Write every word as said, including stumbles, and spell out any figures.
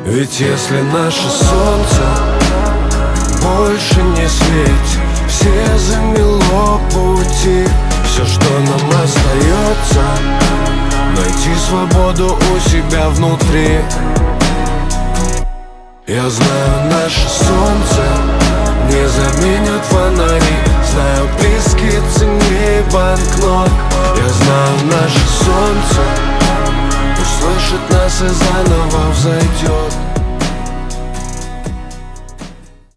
Ведь если наше солнце больше не светит, все замело пути. Все, что нам остается, найти свободу у себя внутри. Я знаю, наше солнце не заменят фонари. Знаю, близкие ценнее банкнот. Я знаю, наше солнце услышит нас и заново взойдет.